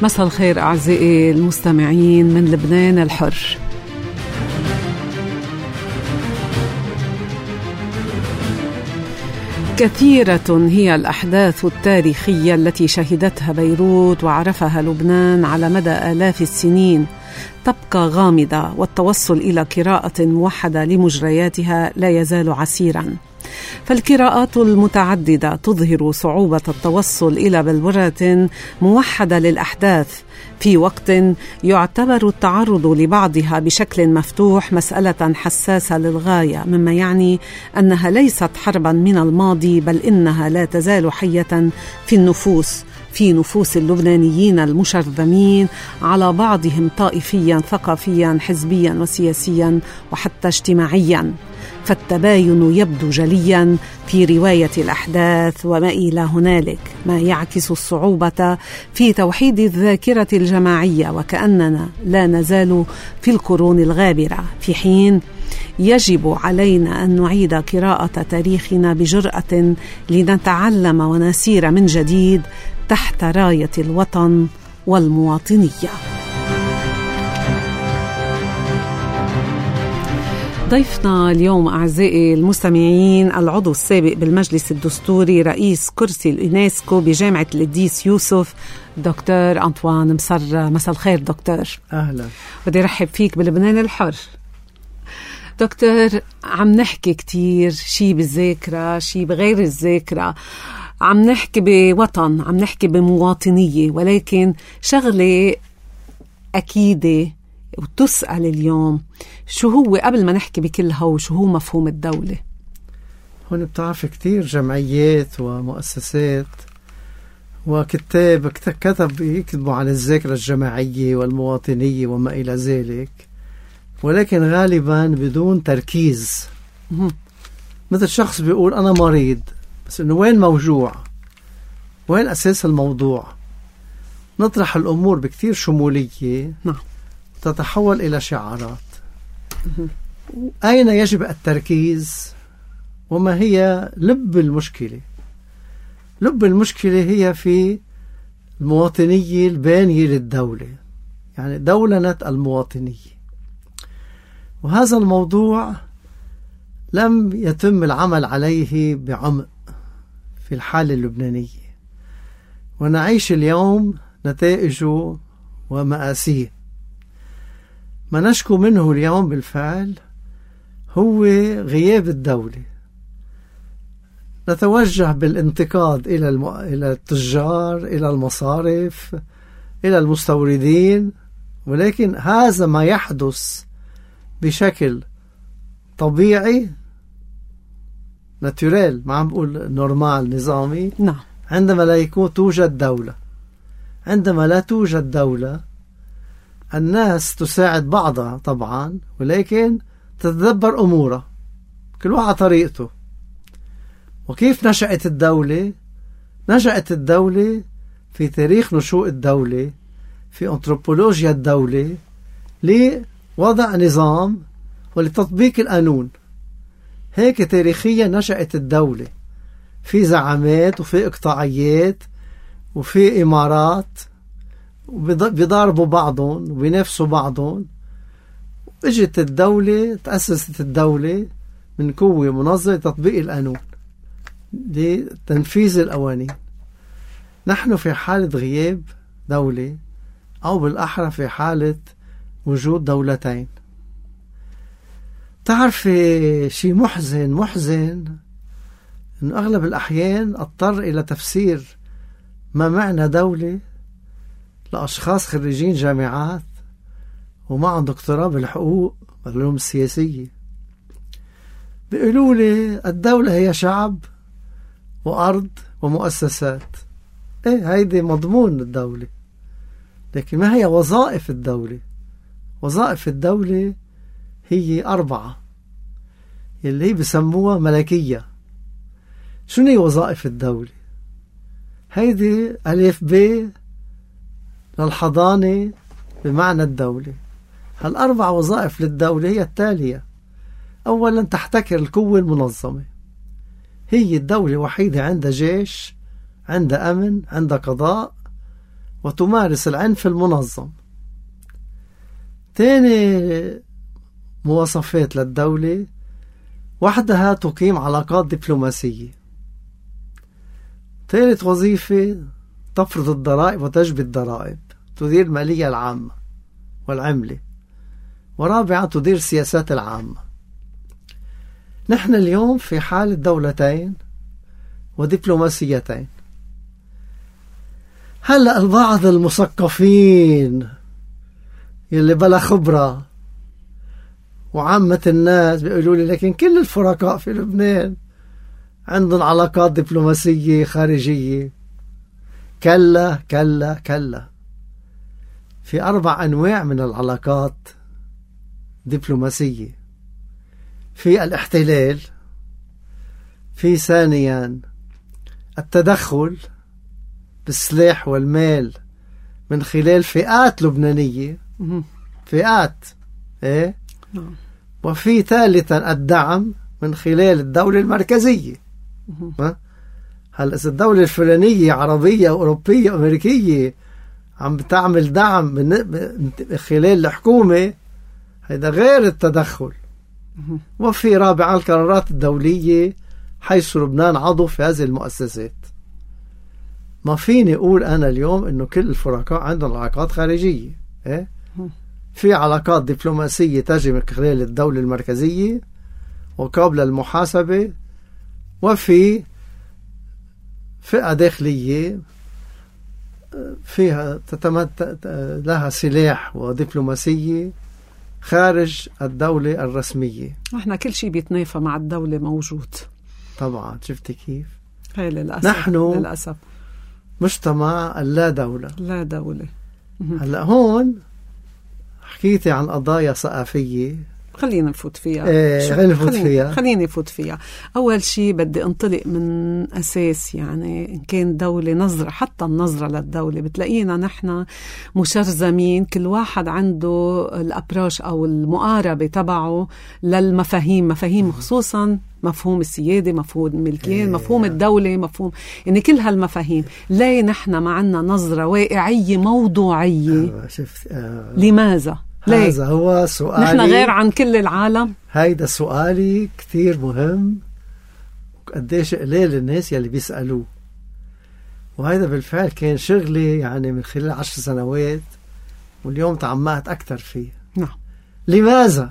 مساء الخير أعزائي المستمعين من لبنان الحر. كثيرة هي الأحداث التاريخية التي شهدتها بيروت وعرفها لبنان على مدى آلاف السنين، تبقى غامضة، والتوصل إلى قراءة موحدة لمجرياتها لا يزال عسيراً. فالقراءات المتعددة تظهر صعوبة التوصل إلى بلورة موحدة للأحداث في وقت يعتبر التعرض لبعضها بشكل مفتوح مسألة حساسة للغاية، مما يعني أنها ليست حربا من الماضي، بل إنها لا تزال حية في نفوس اللبنانيين المشرذمين على بعضهم طائفيا، ثقافيا، حزبيا وسياسيا وحتى اجتماعيا. فالتباين يبدو جليا في رواية الأحداث وما إلى هنالك، ما يعكس الصعوبة في توحيد الذاكرة الجماعية، وكأننا لا نزال في القرون الغابرة، في حين يجب علينا أن نعيد قراءة تاريخنا بجرأة لنتعلم ونسير من جديد تحت راية الوطن والمواطنية. ضيفنا اليوم أعزائي المستمعين العضو السابق بالمجلس الدستوري رئيس كرسي اليونسكو بجامعة القديس يوسف، دكتور أنطوان مصر. مساء الخير دكتور. أهلا. بدي رحب فيك بلبنان الحر. دكتور، عم نحكي كتير شي بالذاكرة، شي بغير الذاكرة، عم نحكي بوطن، عم نحكي بمواطنية، ولكن شغلة أكيدة وتسأل اليوم، شو هو قبل ما نحكي بكلها وشو هو مفهوم الدولة؟ هون بتعرف كتير جمعيات ومؤسسات وكتاب يكتبوا عن الذاكرة الجماعية والمواطنية وما إلى ذلك، ولكن غالبا بدون تركيز. مثل شخص بيقول أنا مريض، بس إنه وين موجوع؟ وين أساس الموضوع؟ نطرح الأمور بكتير شمولية، تتحول إلى شعارات. أين يجب التركيز؟ وما هي لب المشكلة؟ لب المشكلة هي في المواطنية البانية للدولة، يعني دولنة المواطنية. وهذا الموضوع لم يتم العمل عليه بعمق في الحالة اللبنانية، ونعيش اليوم نتائجه ومآسيه. ما نشكو منه اليوم بالفعل هو غياب الدولة. نتوجه بالانتقاد إلى التجار، إلى المصارف، إلى المستوردين، ولكن هذا ما يحدث بشكل طبيعي ناتوريل، ما عم بقول نورمال نظامي. عندما لا توجد دولة. عندما لا توجد دولة الناس تساعد بعضها طبعا، ولكن تتدبر أمورها كل واحد طريقته. وكيف نشأت الدولة؟ نشأت الدولة في تاريخ نشوء الدولة، في أنثروبولوجيا الدولة، لوضع نظام ولتطبيق القانون. هيك تاريخيا نشأت الدولة، في زعامات وفي إقطاعيات وفي إمارات، وبيضاربوا بعضهم وبينافسوا بعضهم. اجت الدولة، تأسست الدولة من قوة منظمة تطبيق القانون لتنفيذ القوانين. نحن في حالة غياب دولة، أو بالأحرى في حالة وجود دولتين. تعرف شيء محزن إنه أغلب الأحيان اضطر إلى تفسير ما معنى دولة لأشخاص خريجين جامعات ومعهم دكتوراه بالحقوق والعلوم السياسية. بيقولوا لي الدولة هي شعب وأرض ومؤسسات. هيدي مضمون الدولة، لكن ما هي وظائف الدولة؟ وظائف الدولة هي 4 اللي بسموها ملكية. شنو هي وظائف الدولة؟ هيدي ألف ب للحضانة بمعنى الدولة. هال4 وظائف للدولة هي التالية: أولا تحتكر القوة المنظمة. هي الدولة وحيدة عندها جيش، عندها أمن، عندها قضاء، وتمارس العنف المنظم. تاني مواصفات للدولة: وحدها تقيم علاقات دبلوماسية. ثالث وظيفة: تفرض الضرائب وتجبي الضرائب، تدير المالية العامة والعملة. ورابعا: تدير السياسات العامة. نحن اليوم في حالة دولتين ودبلوماسيتين. هلأ البعض المثقفين يلي بلا خبرة وعامة الناس بيقولوا لي لكن كل الفرقاء في لبنان عندهم علاقات دبلوماسية خارجية. كلا كلا كلا. في 4 أنواع من العلاقات دبلوماسية: في الاحتلال، في ثانيا التدخل بالسلاح والمال من خلال فئات لبنانية، فئات إيه؟ وفي ثالثا الدعم من خلال الدولة المركزية. هل إذا الدولة الفلانية عربية أو أوروبية أو أمريكية عم بتعمل دعم من خلال الحكومة، هذا غير التدخل. وفي رابعا القرارات الدولية، حيث لبنان عضو في هذه المؤسسات. ما فيني أقول أنا اليوم إنه كل الفرقاء عندهم علاقات خارجية. إيه؟ في علاقات دبلوماسية تجري من خلال الدولة المركزية وقابلة للمحاسبة، وفي فئة داخلية فيها لها سلاح ودبلوماسية خارج الدولة الرسمية. احنا كل شيء بيتنافى مع الدولة موجود. طبعا شفت كيف؟ هاي للأسف. نحن للأسف مجتمع اللا دولة. لا دولة. هلأ هون حكيتي عن قضايا ثقافية، خلينا نفوت فيها. خليني نفوت فيها. أول شيء بدي أنطلق من أساس، يعني إن كان دولة نظرة، حتى النظرة للدولة بتلاقينا نحن مشرزمين، كل واحد عنده الأبروش أو المقاربة تبعه مفاهيم خصوصا مفهوم السيادة، مفهوم الملكية، مفهوم الدولة، مفهوم يعني كل هالمفاهيم. ليه نحن ما عنا نظرة واقعية موضوعية؟ لماذا؟ هذا هو سؤالي. نحن غير عن كل العالم. هيدا سؤالي كتير مهم، وقديش قليل الناس يلي بيسألوه. وهذا بالفعل كان شغلي يعني من خلال 10 سنوات، واليوم تعمقت أكتر فيه. نعم. لماذا؟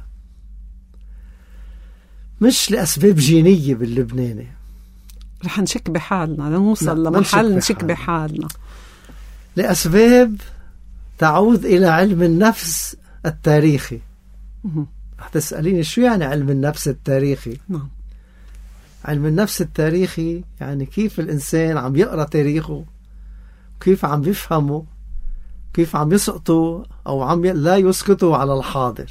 مش لأسباب جينية باللبناني. رح نشك بحالنا لنوصل لمحل نشك بحالنا. لأسباب تعود إلى علم النفس التاريخي. رح تسأليني شو يعني علم النفس التاريخي؟ نعم. علم النفس التاريخي يعني كيف الإنسان عم يقرأ تاريخه، كيف عم بيفهمه، كيف عم يسقطه أو لا يسقطه على الحاضر.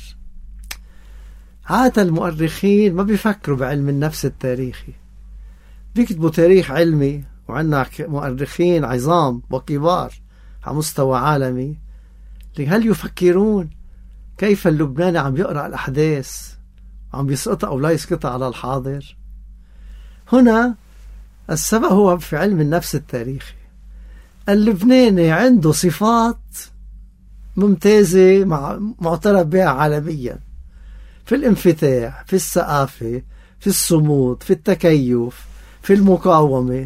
عادة المؤرخين ما بيفكروا بعلم النفس التاريخي، بيكتبوا تاريخ علمي، وعندنا مؤرخين عظام وكبار على مستوى عالمي. هل يفكرون كيف اللبناني عم يقرأ الأحداث، عم يسقطها أو لا يسقطها على الحاضر؟ هنا السبب هو في علم النفس التاريخي. اللبناني عنده صفات ممتازة معترف بها عالميا، في الانفتاح، في الثقافة، في الصمود، في التكيف، في المقاومة،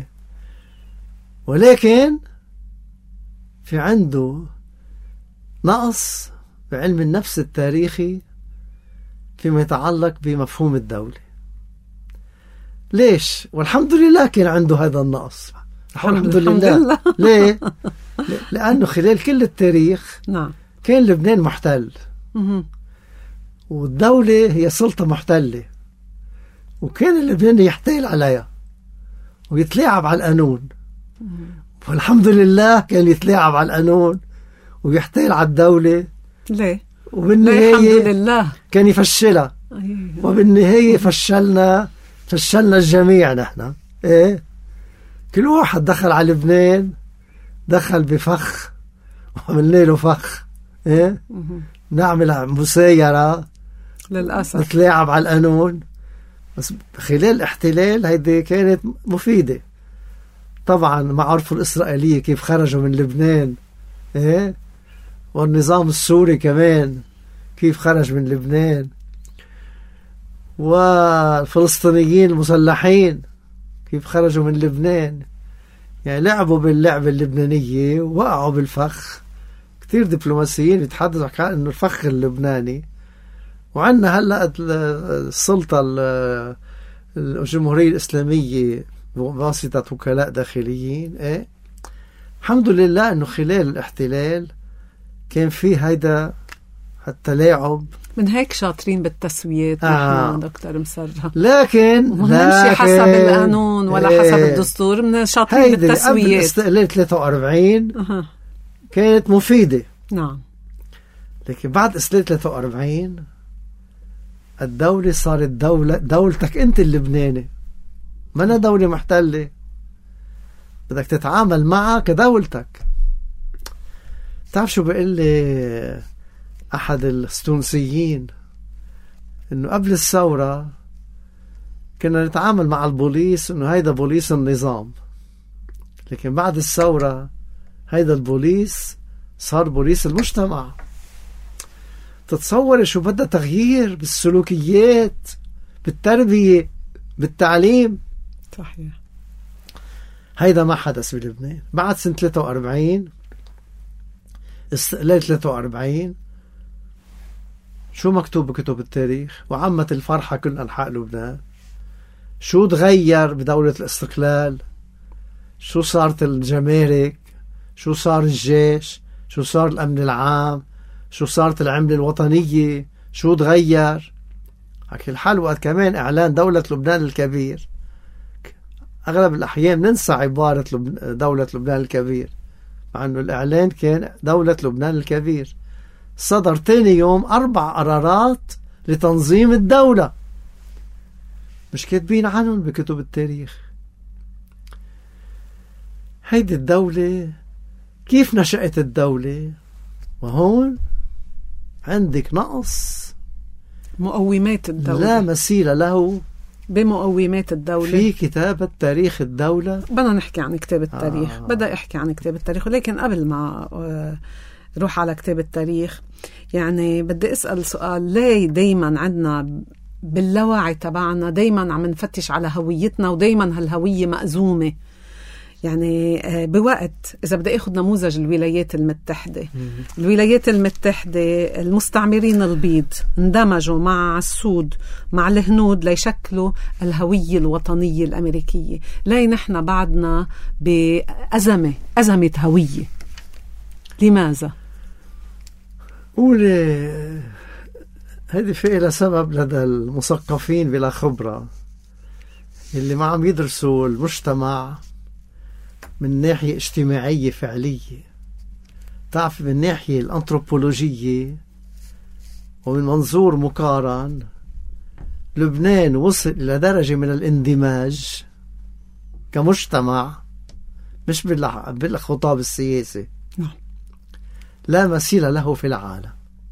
ولكن في عنده نقص بعلم النفس التاريخي فيما يتعلق بمفهوم الدولة. ليش؟ والحمد لله كان عنده هذا النقص. الحمد لله. ليه؟ لأنه خلال كل التاريخ نعم كان لبنان محتل، والدولة هي سلطة محتلة، وكان اللبناني يحتال عليها ويتلاعب على القانون. والحمد لله كان يتلاعب على القانون ويحتال على الدولة. ليه؟ وبالنهاية الحمد لله كان يفشلها. وبالنهاية فشلنا الجميع. نحن ايه، كل واحد دخل على لبنان دخل بفخ، وعملنا له فخ. ايه، نعمل مسايرة للأسف، نتلاعب على القانون. بس خلال الاحتلال هيدي كانت مفيدة. طبعا ما عرفوا الإسرائيلية كيف خرجوا من لبنان، إيه؟ والنظام السوري كمان كيف خرج من لبنان، والفلسطينيين المسلحين كيف خرجوا من لبنان. يعني لعبوا باللعبة اللبنانية ووقعوا بالفخ. كتير دبلوماسيين يتحدثوا عن انه الفخ اللبناني، وعندنا هلا السلطة الجمهورية الإسلامية بواسطة وكلاء داخليين. إيه؟ الحمد لله انه خلال الاحتلال كان في هيدا التلاعب. من هيك شاطرين بالتسويات نحن دكتور مسرة، لكن نمشي حسب القانون ولا حسب الدستور، من شاطرين بالتسويات. قبل استقلال 43 كانت مفيدة. نعم. لكن بعد استقلال 43 الدولة صارت دولتك انت اللبناني، ما أنا دولة محتلة، بدك تتعامل معها كدولتك. تعرف شو بيقول لي أحد التونسيين؟ إنه قبل الثورة كنا نتعامل مع البوليس إنه هيدا بوليس النظام، لكن بعد الثورة هيدا البوليس صار بوليس المجتمع. تتصور شو بدها تغيير بالسلوكيات، بالتربية، بالتعليم. صحيح. هيدا ما حدث بلبنان بعد سنة 43 استقلال 43. شو مكتوب بكتب التاريخ؟ وعمت الفرحة كل أنحاء لبنان. شو تغير بدولة الاستقلال؟ شو صارت الجمارك؟ شو صار الجيش؟ شو صار الأمن العام؟ شو صارت العملة الوطنية؟ شو تغير؟ حكي الحال وقت كمان إعلان دولة لبنان الكبير. أغلب الأحيان ننسى عبارة دولة لبنان الكبير، مع أنه الإعلان كان دولة لبنان الكبير. صدر تاني يوم 4 قرارات لتنظيم الدولة مش كاتبين عنهم بكتب التاريخ. هيدي الدولة كيف نشأت الدولة؟ وهون عندك نقص مقومات الدولة لا مثيل له بمقومات الدولة في كتابة تاريخ الدولة. بدنا نحكي عن كتاب التاريخ. بدأ أحكي عن كتاب التاريخ، ولكن قبل ما روح على كتاب التاريخ يعني بدي أسأل سؤال. ليه دايما عندنا باللاوعي تبعنا دايما عم نفتش على هويتنا، ودايما هالهوية مأزومة؟ يعني بوقت إذا بدي أخذ نموذج الولايات المتحدة، الولايات المتحدة المستعمرين البيض اندمجوا مع السود مع الهنود ليشكلوا الهوية الوطنية الأمريكية. ليه نحن بعدنا بأزمة هوية؟ لماذا؟ قولي هذه فئة سبب لدى المثقفين بلا خبرة اللي ما عم يدرسوا المجتمع من ناحية اجتماعية فعلية. تعرف من ناحية الأنثروبولوجية ومن منظور مقارن، لبنان وصل إلى درجة من الاندماج كمجتمع مش بالخطاب السياسي لا مثيل له في العالم.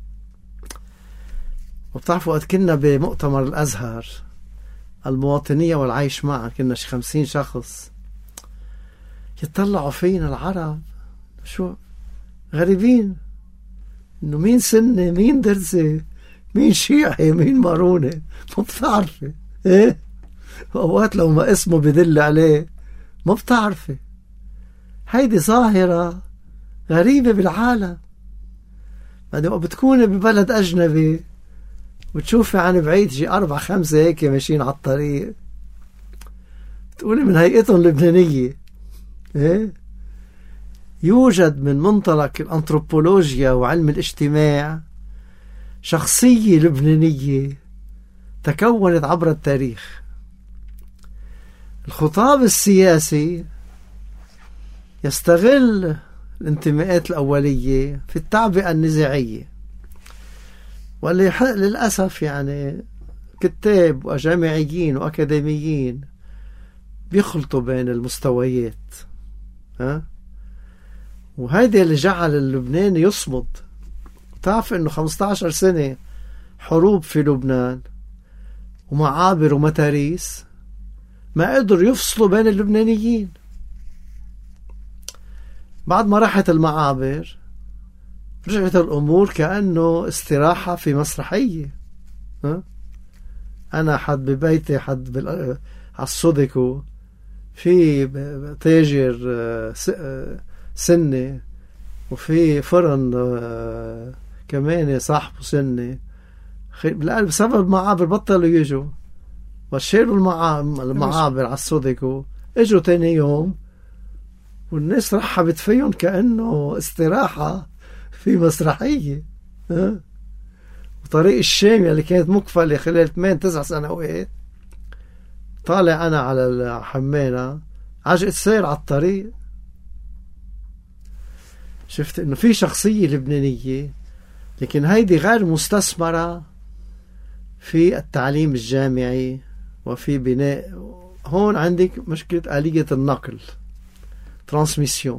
وبتعرفوا وقت كنا بمؤتمر الأزهر المواطنية والعيش معا، كنا 50 شخص، يطلعوا فينا العرب شو غريبين، انه مين سنة، مين درزة، مين شيعي، مين مارونة، ما بتعرفي. ايه اوقات لو ما اسمه بدل عليه ما بتعرفي. هيدي ظاهرة غريبة بالعالم. بعدين بتكوني ببلد أجنبي وتشوفي عن بعيد شي 4-5 هيك ماشيين على الطريق، تقولي من هيئتهم لبنانية. إيه؟ يوجد من منطلق الأنثروبولوجيا وعلم الاجتماع شخصية لبنانية تكونت عبر التاريخ. الخطاب السياسي يستغل الانتماءات الأولية في التعبئة النزاعية، واللي للأسف يعني كتاب وجامعيين وأكاديميين بيخلطوا بين المستويات. وهيدا اللي جعل اللبناني يصمد. تعرف انه 15 سنة حروب في لبنان ومعابر ومتاريس ما قدروا يفصلوا بين اللبنانيين. بعد ما راحت المعابر رجعت الأمور كأنه استراحة في مسرحية. أنا حد ببيتي، حد على الصدكو، في تاجر سنة، وفي فرن كمان صاحبه سنة. بسبب المعابر بطلوا يجوا وشيلوا المعابر على الصدكو. اجوا تاني يوم والناس رحبت فيهم كأنه استراحة في مسرحية. وطريق الشام اللي كانت مقفلة خلال 8-9 سنوات، طالع أنا على الحمانة عجقت سير على الطريق. شفت إنه في شخصية لبنانية، لكن هيدي غير مستثمرة في التعليم الجامعي وفي بناء. هون عندك مشكلة آلية النقل، ترانسميسيون.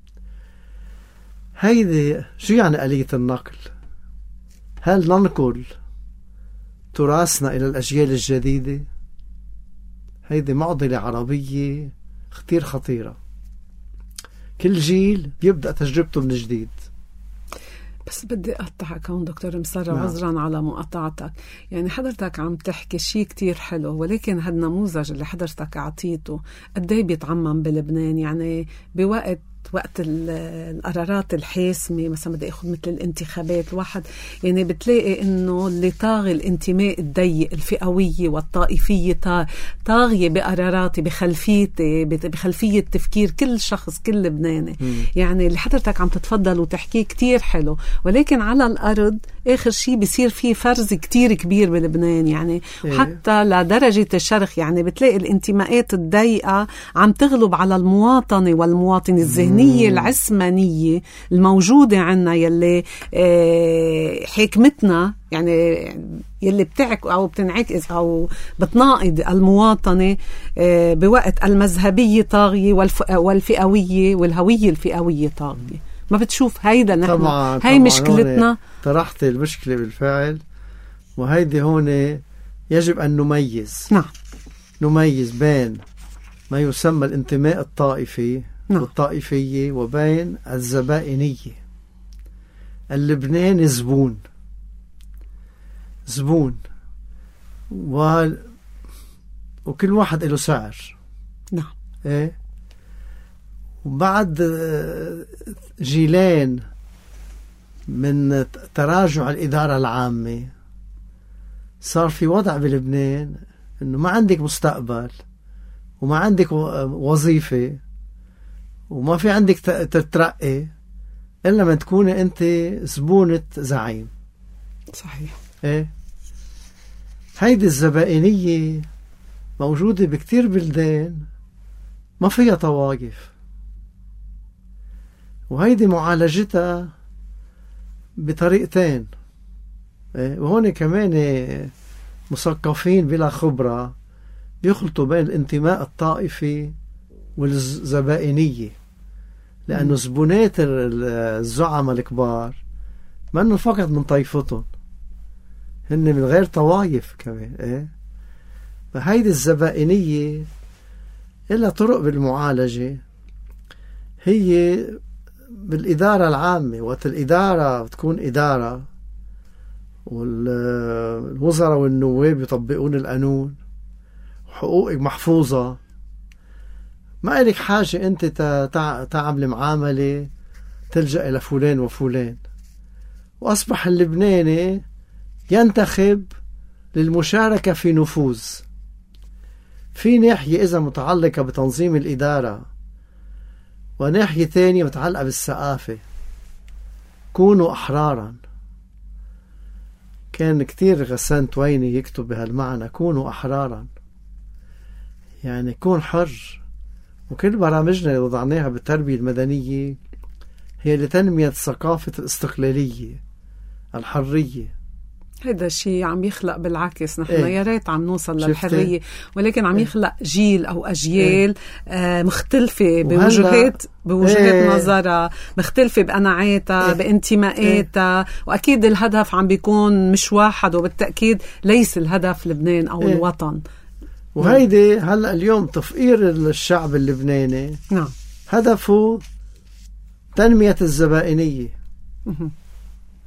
هيدي شو يعني آلية النقل؟ هل ننقل تراثنا إلى الأجيال الجديدة؟ هيدي معضلة عربية كتير خطيرة. كل جيل بيبدأ تجربته من جديد. بس بدي أقطعك هون دكتور مسرة، عذرا على مقاطعتك. يعني حضرتك عم تحكي شيء كتير حلو، ولكن هالنموذج اللي حضرتك عطيته قديه بيتعمم بلبنان؟ يعني وقت القرارات الحاسمة، مثلا بدي أخذ مثل الانتخابات، الواحد يعني بتلاقي إنه اللي طاغي الانتماء الضيق، الفئوية والطائفية طاغية بقراراتي، بخلفيتي، بخلفية تفكير كل شخص، كل لبناني. يعني اللي حضرتك عم تتفضل وتحكيه كتير حلو، ولكن على الأرض آخر شيء بيصير فيه فرز كتير كبير بلبنان. يعني حتى لدرجة الشرخ، يعني بتلاقي الانتماءات الضيقة عم تغلب على المواطنة والمواطن الذهنية العثمانية الموجودة عنا، يلي حكمتنا يعني يلي بتعك أو بتنعكس أو بتناقض المواطنة بوقت المذهبية طاغية والفئوية والهوية الفئوية طاغية. ما بتشوف هيدا نحن؟ هاي مشكلتنا. طرحت المشكلة بالفعل، وهيدي هون يجب أن نميز. نعم، نميز بين ما يسمى الانتماء الطائفي والطائفية وبين الزبائنية. اللبناني زبون وكل واحد له سعر. نعم. ايه. وبعد جيلين من تراجع الإدارة العامة صار في وضع بلبنان إنه ما عندك مستقبل وما عندك وظيفة وما في عندك تترقي إلا ما تكون أنت زبونة زعيم. صحيح. إيه. هيدي الزبائنية موجودة بكتير بلدان ما فيها طوائف، وهيدي معالجتها بطريقتين. إيه. وهون كمان مثقفين بلا خبرة بيخلطوا بين الانتماء الطائفي والزبائنية، لأنه زبونات الزعماء الكبار ما أنه فقط من طائفتهم، هن من غير طوائف كمان. إيه؟ فهيدي الزبائنية إلا طرق بالمعالجة. هي بالإدارة العامة، وقت الإدارة بتكون إدارة والوزراء والنواب يطبقون القانون وحقوقك محفوظة، ما إلك حاجة أنت تعمل معاملة تلجأ إلى فلان وفلان. وأصبح اللبناني ينتخب للمشاركة في نفوذ. في ناحية إذا متعلقة بتنظيم الإدارة، وناحية ثانية متعلقة بالثقافة. كونوا أحرارا. كان كتير غسان تويني يكتب بهالمعنى، كونوا أحرارا، يعني كون حر. وكل برامجنا اللي وضعناها بالتربية المدنية هي لتنمية ثقافة الاستقلالية، الحرية. هذا الشيء عم يخلق بالعكس نحن يا ريت عم نوصل للحرية، ولكن عم يخلق جيل أو أجيال مختلفة بوجهات نظرها، مختلفة بقناعاتها، بانتماءاتها، وأكيد الهدف عم بيكون مش واحد، وبالتأكيد ليس الهدف لبنان أو الوطن. وهيدي هلأ اليوم تفقير الشعب اللبناني. نعم. هدفه تنمية الزبائنية.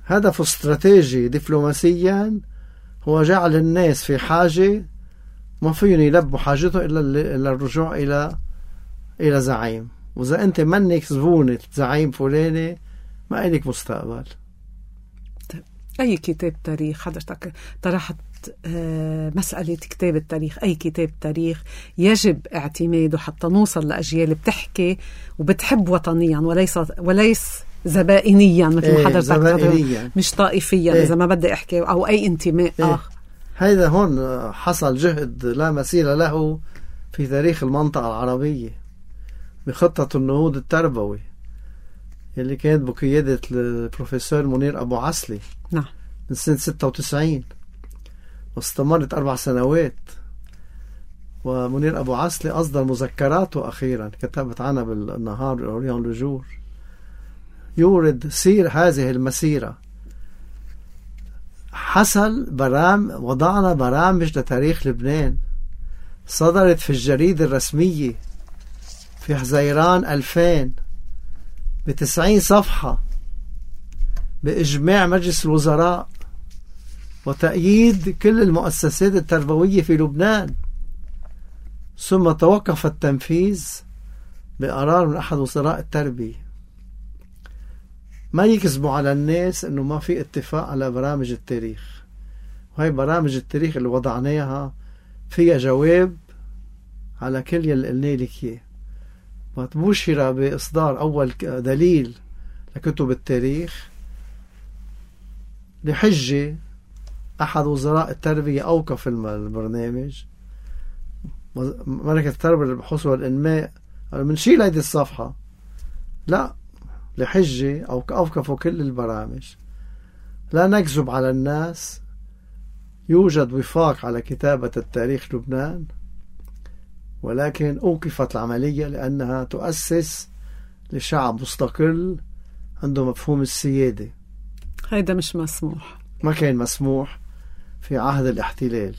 هدفه استراتيجي دبلوماسيا هو جعل الناس في حاجة ما فيهم يلبوا حاجته إلا الرجوع إلى زعيم. وإذا أنت منك زبونة زعيم فلاني ما إليك مستقبل. أي كتاب تاريخ حضرتك طرحت مسألة كتاب التاريخ، أي كتاب تاريخ يجب اعتماده حتى نوصل لأجيال بتحكي وبتحب وطنيا وليس زبائنيا مثل ما حضرتك مش طائفيا إذا ما بدي أحكي أو أي انتماء آخر. هذا هون حصل جهد لا مثيل له في تاريخ المنطقة العربية بخطة النهوض التربوي اللي كانت بقيادة البروفيسور منير أبو عسلي. نعم. من سنة 96 واستمرت 4 سنوات. ومنير أبو عسلي أصدر مذكراته أخيرا كتبت عنها بالنهار أوريون لجور، يورد سير هذه المسيرة. وضعنا برامج لتاريخ لبنان صدرت في الجريدة الرسمية في حزيران 2000 ب90 صفحة بإجماع مجلس الوزراء وتأييد كل المؤسسات التربوية في لبنان، ثم توقف التنفيذ بقرار من أحد وزراء التربية. ما يكذبوا على الناس أنه ما في اتفاق على برامج التاريخ، وهي برامج التاريخ اللي وضعناها فيها جواب على كل يلي قلنا لك إياه. مبشرة بإصدار أول دليل لكتب التاريخ لحجة أحد وزراء التربية أوقف البرنامج. ملكة التربية للبحوث والإنماء منشيل هذه الصفحة، لا، لحجة أو أوقفوا كل البرامج. لا نكذب على الناس، يوجد وفاق على كتابة التاريخ لبنان، ولكن أوقفت العملية لأنها تؤسس لشعب مستقل عنده مفهوم السيادة. هيدا مش مسموح، ما كان مسموح في عهد الاحتلال.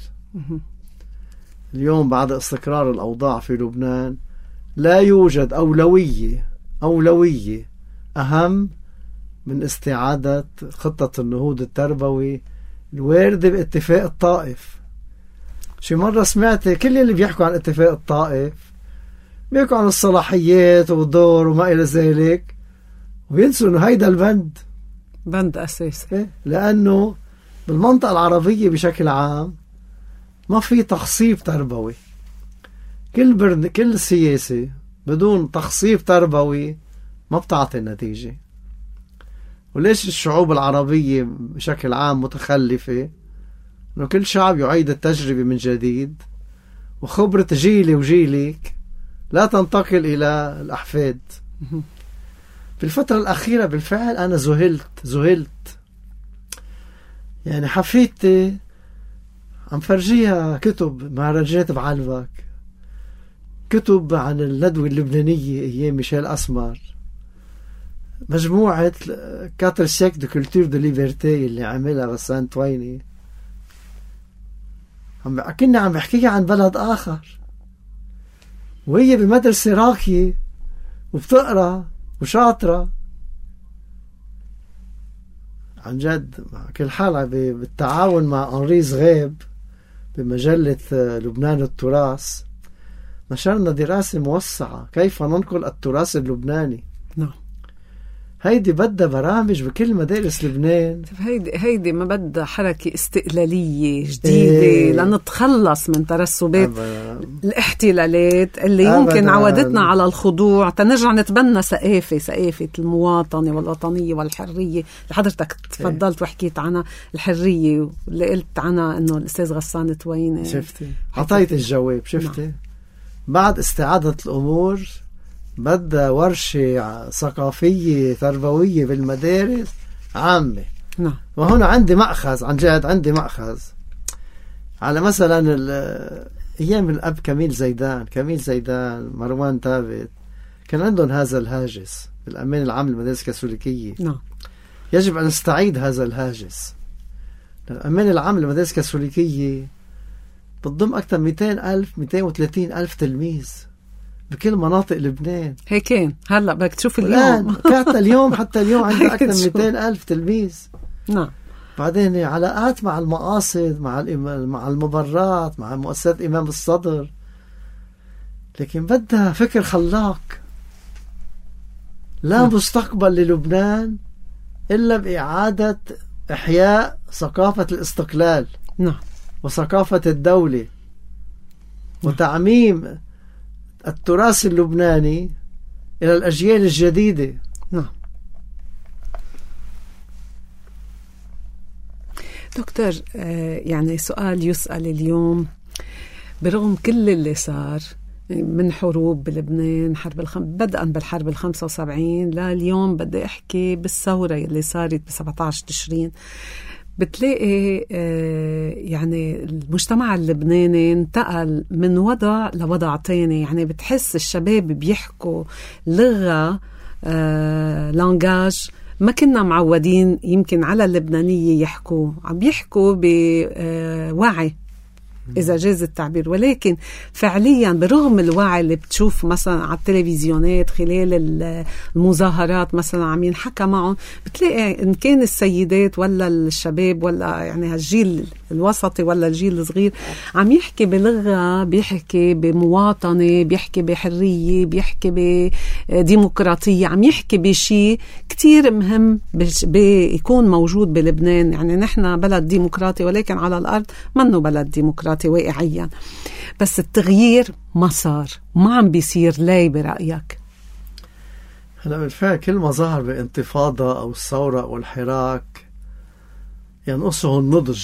اليوم بعد استقرار الأوضاع في لبنان لا يوجد أولوية أهم من استعادة خطة النهوض التربوي الواردة باتفاق الطائف. شي مرة سمعت كل اللي بيحكوا عن اتفاق الطائف بيحكوا عن الصلاحيات والدور وما إلى ذلك، وينسوا إنه هيدا البند أساسي. لأنه بالمنطقة العربية بشكل عام ما في تخصيب تربوي. كل سياسة بدون تخصيب تربوي ما بتعطي النتيجة. وليش الشعوب العربية بشكل عام متخلفة؟ إنه كل شعب يعيد التجربة من جديد، وخبرة جيلي وجيلك لا تنتقل إلى الأحفاد. في الفترة الأخيرة بالفعل أنا ذهلت يعني حفيدتي عم فرجيها كتب مهرجانات بعلبك، كتب عن الندوة اللبنانية أيام ميشيل أسمر، مجموعة 4 سيك دو كولتور دو ليبرتي اللي عملها غسان تويني. كنا عم بحكيها عن بلد آخر وهي بمدرسة راقية وبتقرأ وشاطرة عن جد. كل حالة بالتعاون مع أنري زغيب بمجلة لبنان التراث نشرنا دراسة موسعة كيف ننقل التراث اللبناني. نعم. هيدي بدها برامج بكل مدارس لبنان. هيدي ما بدها حركة استقلالية جديدة لنتخلص من ترسبات الاحتلالات اللي يمكن عودتنا على الخضوع تنرجع نتبنى ثقافة المواطنة والوطنية والحرية اللي حضرتك تفضلت وحكيت عنها، الحرية اللي قلت عنها انه الأستاذ غسان تويني. شفتي عطيت الجواب. شفتي. نعم. بعد استعادة الأمور بدها ورشة ثقافية تربوية بالمدارس عامة. نعم. وهنا عندي مأخذ، عن جد عندي مأخذ على مثلا أيام الأب كميل زيدان مروان تابت كان عندهم هذا الهاجس بالأمان العام للمدارس الكاثوليكية. نعم. يجب أن نستعيد هذا الهاجس. الأمان العام للمدارس الكاثوليكية بتضم أكثر 230,000 تلميذ بكل مناطق لبنان. هيك كان. هلأ بدك تشوف اليوم حتى اليوم عندنا أكثر من 200,000 تلميذ نعم. بعدين علاقات مع المقاصد، مع المبرات، مع مؤسسات إمام الصدر، لكن بدها فكر خلاق. لا مستقبل للبنان إلا بإعادة إحياء ثقافة الاستقلال وثقافة الدولة وتعميم التراث اللبناني إلى الأجيال الجديدة. دكتور، يعني سؤال يسأل اليوم، برغم كل اللي صار من حروب بلبنان، بدءا بالحرب 75 لليوم، بدي أحكي بالثورة اللي صارت ب17 تشرين، بتلاقي يعني المجتمع اللبناني انتقل من وضع لوضع تاني. يعني بتحس الشباب بيحكوا لغة لانجاج ما كنا معودين يمكن على اللبنانية يحكوا، عم بيحكوا بوعي إذا جاز التعبير، ولكن فعليا برغم الوعي اللي بتشوف مثلا على التلفزيونات خلال المظاهرات مثلا عم ينحكى معهم، بتلاقي إن كان السيدات ولا الشباب ولا يعني هالجيل الوسطي ولا الجيل الصغير عم يحكي بلغة، بيحكي بمواطنة، بيحكي بحرية، بيحكي بديمقراطية، عم يحكي بشيء كتير مهم بيكون موجود بلبنان. يعني نحن بلد ديمقراطي ولكن على الأرض منه بلد ديمقراطي واقعيا. بس التغيير ما صار، ما عم بيصير. ليه برأيك؟ هلا بالفعل كل ما ظهر بانتفاضة أو الثورة أو الحراك ينقصه النضج.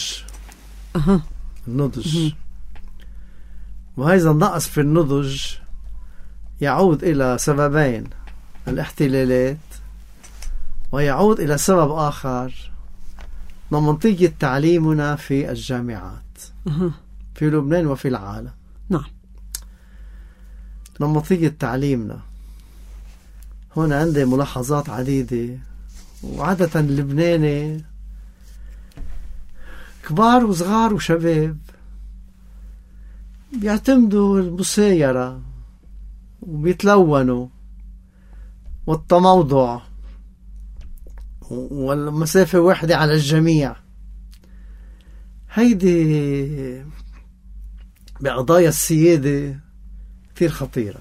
النضج. وهذا النقص في النضج يعود إلى سببين: الاحتلالات، ويعود إلى سبب آخر، نمطية تعليمنا في الجامعات في لبنان وفي العالم. نعم. نمطية تعليمنا هنا عندي ملاحظات عديدة. وعادة اللبناني كبار وصغار وشباب بيعتمدوا المسايرة وبيتلونوا والتموضع والمسافة واحدة على الجميع. هيدي بقضايا السيادة كثير خطيرة.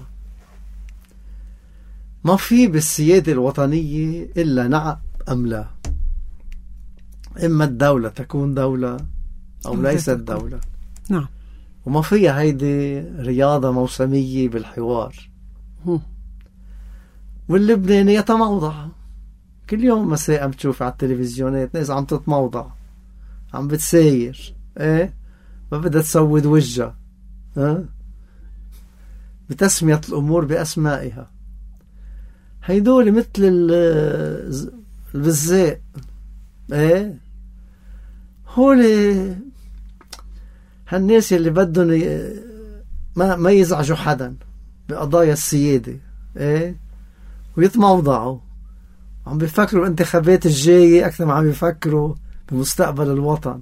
ما في بالسيادة الوطنية إلا نعم أم لا. إما الدولة تكون دولة أو ليست دولة. نعم. وما فيها هيدي رياضة موسمية بالحوار. واللبناني يتموضع كل يوم مساء بتشوف على التلفزيونات ناس عم تتموضع، عم بتساير، ما بدها تسود وجهها، بتسمية الأمور بأسمائها. هيدول مثل البزاق، هولي هالناس اللي بدهم ما يزعجوا حدا بقضايا السيادة، ويتموضعوا، عم بيفكروا الانتخابات الجاية أكثر ما عم بيفكروا بمستقبل الوطن.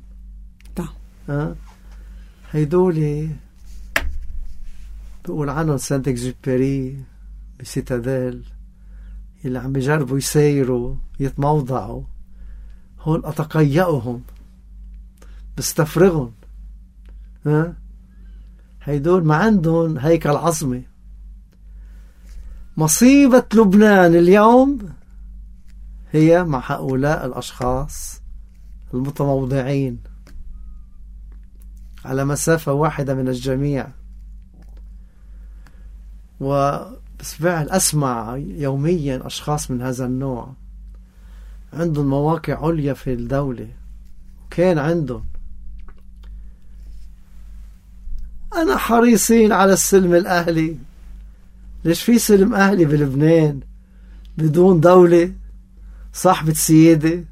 هيدولي بقول عنهم سانت اكزوبيري بسيتاديل اللي عم بيجربوا يسايروا يتموضعوا، هول أتقيأهم بستفرغهم. هيدول ما عندهم هيكل عظمي. مصيبة لبنان اليوم هي مع هؤلاء الأشخاص المتموضعين على مسافة واحدة من الجميع. وبالفعل أسمع يوميا أشخاص من هذا النوع عندهم مواقع عليا في الدولة، كان عندهم. أنا حريصين على السلم الأهلي. ليش في سلم أهلي بلبنان بدون دولة صاحبة سيادة؟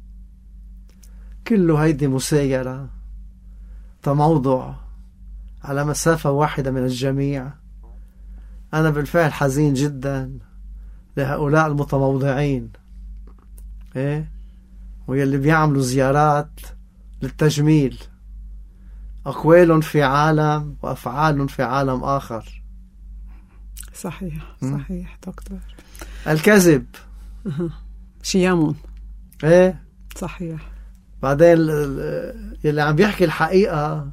كله هيدي مسايرة، تموضع على مسافة واحدة من الجميع. أنا بالفعل حزين جدا لهؤلاء المتموضعين، ويلي بيعملوا زيارات للتجميل، أقوال في عالم وأفعال في عالم آخر. صحيح صحيح دكتور. الكذب شيامون. ايه صحيح. بعدين يلي عم بيحكي الحقيقة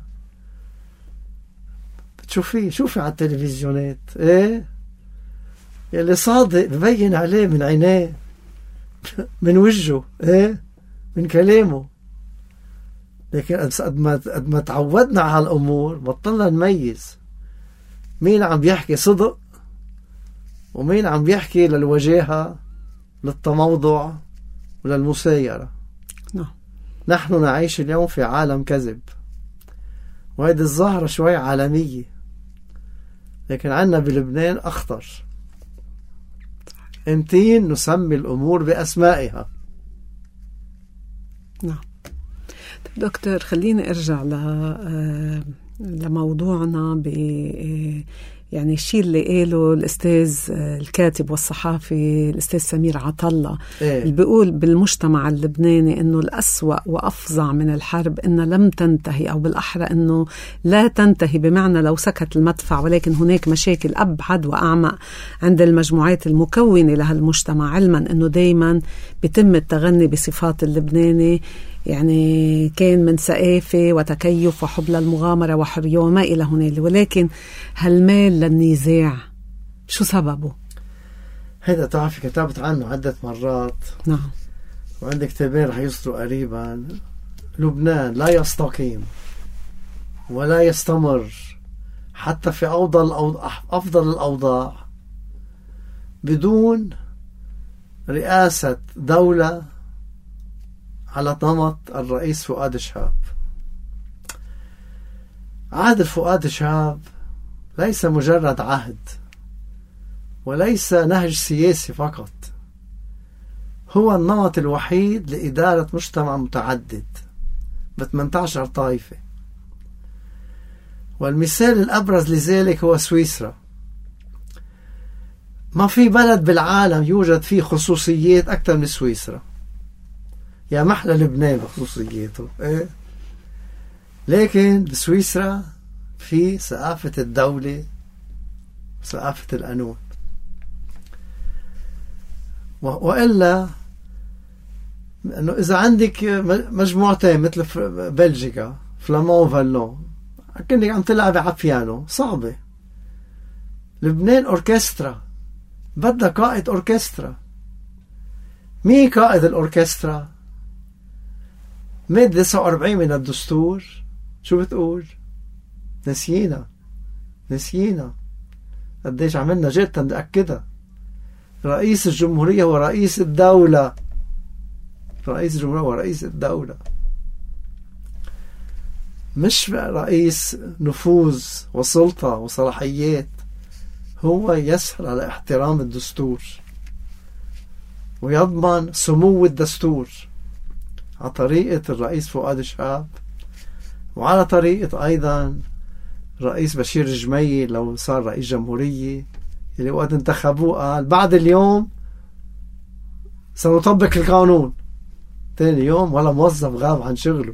بتشوفيه، شوفي على التلفزيونات، ايه يلي صادق ببين عليه من عينيه، من وجهه، ايه من كلامه. لكن قد ما تعودنا على الأمور بطلنا نميز مين عم بيحكي صدق ومين عم بيحكي للوجاهة، للتموضع وللمسايرة. نحن نعيش اليوم في عالم كذب، وهذه الظاهرة شوي عالمية، لكن عنا بلبنان أخطر. امتين نسمي الأمور بأسمائها. نعم. دكتور، خليني أرجع لموضوعنا يعني الشيء اللي قاله الأستاذ الكاتب والصحافي الأستاذ سمير عطلة، اللي بيقول بالمجتمع اللبناني إنه الأسوأ وأفظع من الحرب إنها لم تنتهي، أو بالأحرى إنه لا تنتهي، بمعنى لو سكت المدفع، ولكن هناك مشاكل أبعد وأعمق عند المجموعات المكونة لها المجتمع، علما إنه دايما بيتم التغني بصفات اللبناني، يعني كان من سقافة وتكيف وحب للمغامرة وحرية وما إلى هنالك. ولكن هالميل للنزاع شو سببه؟ هذا تعرفي كتبت عنه عدة مرات. نعم. وعندي كتابين رح يصدروا قريبا. لبنان لا يستقيم ولا يستمر حتى في أفضل الأوضاع بدون رئاسة دولة على نمط الرئيس فؤاد شهاب. عهد فؤاد شهاب ليس مجرد عهد وليس نهج سياسي فقط، هو النمط الوحيد لإدارة مجتمع متعدد ب 18 طائفة. والمثال الأبرز لذلك هو سويسرا. ما في بلد بالعالم يوجد فيه خصوصيات أكثر من سويسرا. يا محلى لبنان بخصوصياته، إيه؟ لكن بسويسرا في ثقافة الدولة وثقافة القانون. وإلا أنه إذا عندك مجموعتين مثل بلجيكا فلامون فالون كأنك عم تلعب على بيانو، صعبة. لبنان أوركسترا، بدها قائد أوركسترا. مين قائد الأوركسترا؟ مادة 49 من الدستور شو بتقول؟ نسينا قديش عملنا جدا نأكدها. رئيس الجمهورية هو رئيس الدولة. رئيس الجمهورية هو رئيس الدولة، مش رئيس نفوذ وسلطة وصلاحيات. هو يسهر على احترام الدستور ويضمن سمو الدستور على طريقة الرئيس فؤاد شهاب، وعلى طريقة أيضا رئيس بشير الجميل لو صار رئيس جمهورية، اللي وقت انتخبوه قال بعد اليوم سنطبق القانون. تاني يوم ولا موظف غاب عن شغله.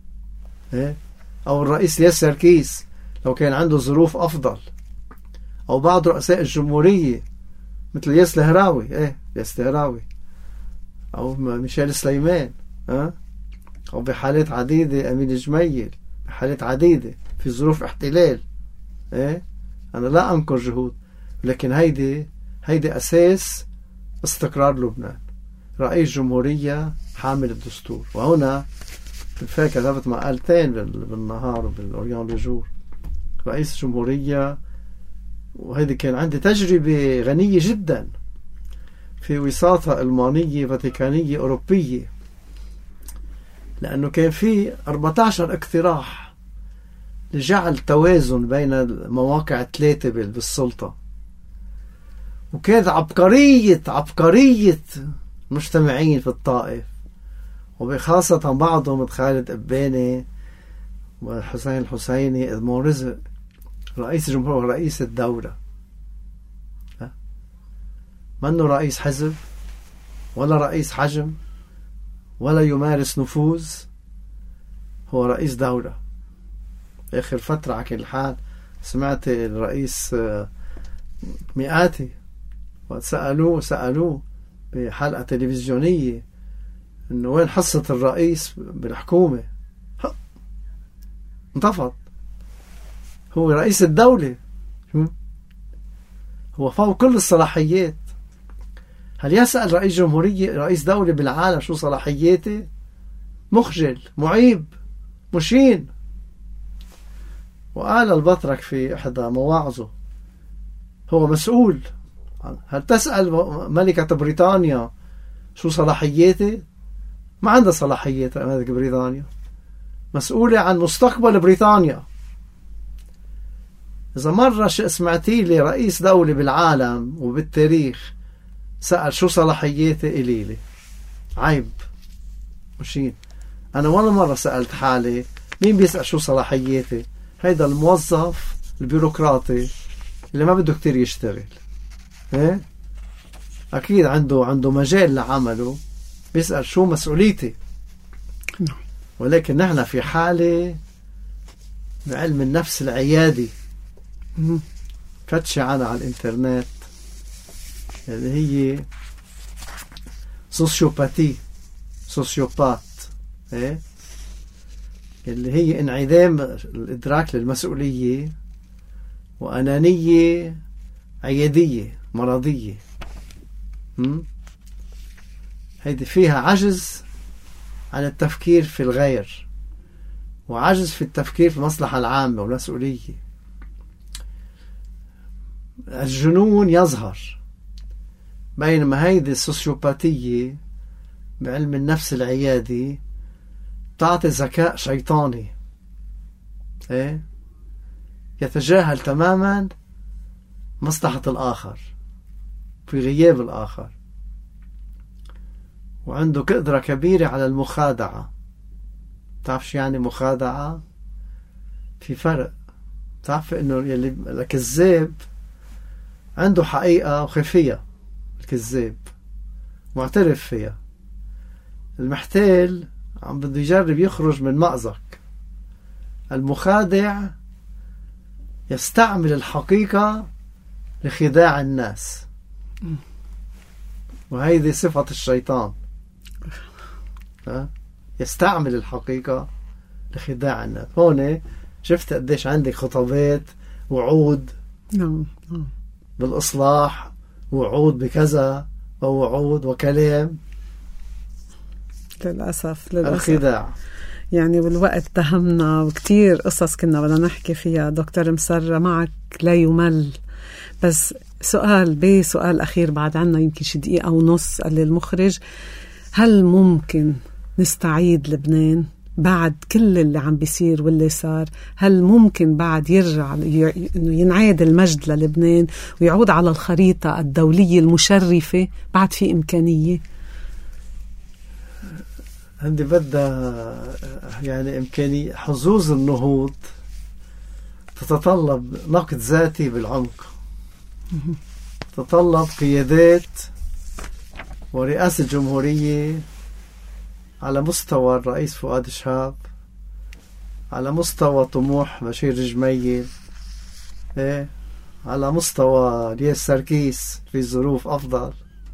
أو الرئيس ياسر كيس لو كان عنده ظروف أفضل، أو بعض رؤساء الجمهورية مثل ياس الهراوي، ياس الهراوي، أو ميشيل سليمان، أو بحالات عديدة أمين جميل، بحالات عديدة في ظروف احتلال. أنا لا أنكر جهود، لكن هيدي أساس استقرار لبنان. رئيس جمهورية حامل الدستور. وهنا بالفعل كتبت مقالتين بالنهار وبالأوريان لجور. رئيس جمهورية، وهذه كان عندي تجربة غنية جدا في وساطة ألمانية فاتيكانية أوروبية، لأنه كان في 14 اقتراح لجعل توازن بين المواقع الثلاثة بالسلطة. وكانت عبقرية مجتمعين في الطائف، وبخاصة بعضهم خالد أباني والحسين الحسيني إدمون رزق. رئيس الجمهورية ورئيس الدولة، منه رئيس حزب ولا رئيس حجم ولا يمارس نفوذ، هو رئيس دولة. آخر فترة على كل حال سمعت الرئيس مئاتي وسألوه بحلقة تلفزيونية إنه وين حصة الرئيس بالحكومة؟ انتفض. هو رئيس الدولة، هو فوق كل الصلاحيات. هل يسأل رئيس جمهورية رئيس دولة بالعالم شو صلاحياتي؟ مخجل، معيب، مشين. وقال البطرك في إحدى مواعظه هو مسؤول. هل تسأل ملكة بريطانيا شو صلاحياتي؟ ما عندها صلاحيات ملكة بريطانيا، مسؤولة عن مستقبل بريطانيا. إذا مرة سمعتي لي رئيس دولة بالعالم وبالتاريخ سأل شو صلاحياتي إلي عيب، مشين. أنا ولا مرة سألت حالي مين بيسأل شو صلاحياتي؟ هيدا الموظف البيروقراطي اللي ما بده كتير يشتغل، إيه؟ أكيد عنده مجال لعمله، بيسأل شو مسؤوليتي. ولكن نحن في حالة بعلم النفس العيادي فتشي عنها على الانترنت اللي هي سوسيوبات، إيه؟ اللي هي انعدام الإدراك للمسؤولية وأنانية عيادية مرضية. هيدي فيها عجز عن التفكير في الغير وعجز في التفكير في المصلحة العامة والمسؤولية. الجنون يظهر، بينما هيدي السوسيوباتية بعلم النفس العيادي تعطي ذكاء شيطاني، إيه؟ يتجاهل تماما مصلحة الآخر في غياب الآخر، وعنده قدرة كبيرة على المخادعة. تعرف شو يعني مخادعة؟ في فرق. تعرف إنه يلي الكذاب عنده حقيقة وخفية، الكذاب معترف فيها. المحتال عم بده يجرب يخرج من مأزق. المخادع يستعمل الحقيقة لخداع الناس، وهيدي صفة الشيطان. يستعمل الحقيقة لخداع الناس. هون شفت قديش عندك خطابات، وعود بالإصلاح، وعود بكذا، ووعود وكلام. للأسف الخداع. يعني والوقت تهمنا، وكتير قصص كنا بدنا نحكي فيها. دكتور مسرة معك لا يمل. بس سؤال أخير بعد عنا يمكن شي دقيقة ونص. قال لي المخرج هل ممكن نستعيد لبنان بعد كل اللي عم بيصير واللي صار؟ هل ممكن بعد يرجع إنه ينعاد المجد للبنان ويعود على الخريطة الدولية المشرفة؟ بعد في إمكانية؟ عندي بدها يعني إمكانية. حظوظ النهوض تتطلب نقد ذاتي بالعمق، تتطلب قيادات ورئاسة جمهورية على مستوى الرئيس فؤاد شهاب، على مستوى طموح بشير جميل، إيه؟ على مستوى رياس سركيس في ظروف أفضل.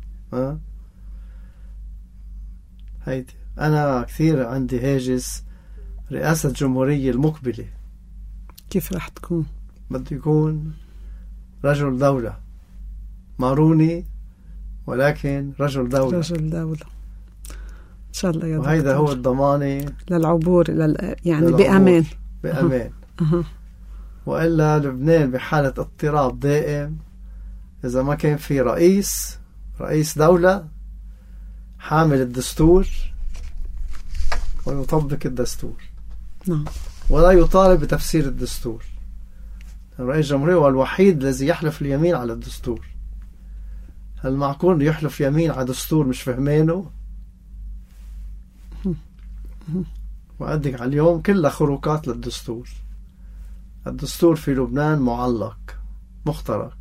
هيدي أنا كثير عندي هاجس رئاسة الجمهورية المقبلة. كيف رح تكون؟ بده يكون رجل دولة ماروني، ولكن رجل دولة. رجل دولة إن شاء الله يا دكتور. وهيدا هو الضمانة للعبور يعني بأمان. بأمان. وإلا لبنان بحالة اضطراب دائم إذا ما كان في رئيس دولة حامل الدستور ويطبق الدستور. نعم. ولا يطالب بتفسير الدستور. رئيس الجمهورية هو الوحيد الذي يحلف اليمين على الدستور. هل معقول يحلف يمين على دستور مش فهمينه؟ وعندك على اليوم كلها خروقات للدستور. الدستور في لبنان معلق مخترق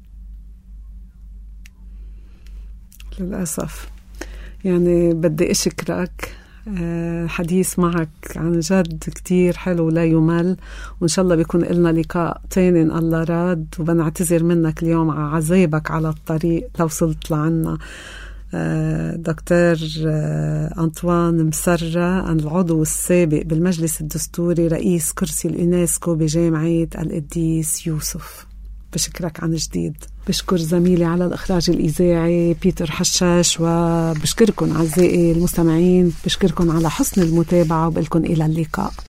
للأسف. يعني بدي أشكرك، حديث معك عن جد كتير حلو لا يمل، وإن شاء الله بيكون لنا لقاء تاني إن الله راد. وبنعتذر منك اليوم على عذابك على الطريق لو وصلت لعنا. دكتور أنطوان مسرة، العضو السابق بالمجلس الدستوري رئيس كرسي اليونسكو بجامعة القديس يوسف. بشكرك عن جديد. بشكر زميلي على الإخراج الإذاعي بيتر حشاش، وبشكركم أعزائي المستمعين، بشكركم على حسن المتابعة، وبقلكم إلى اللقاء.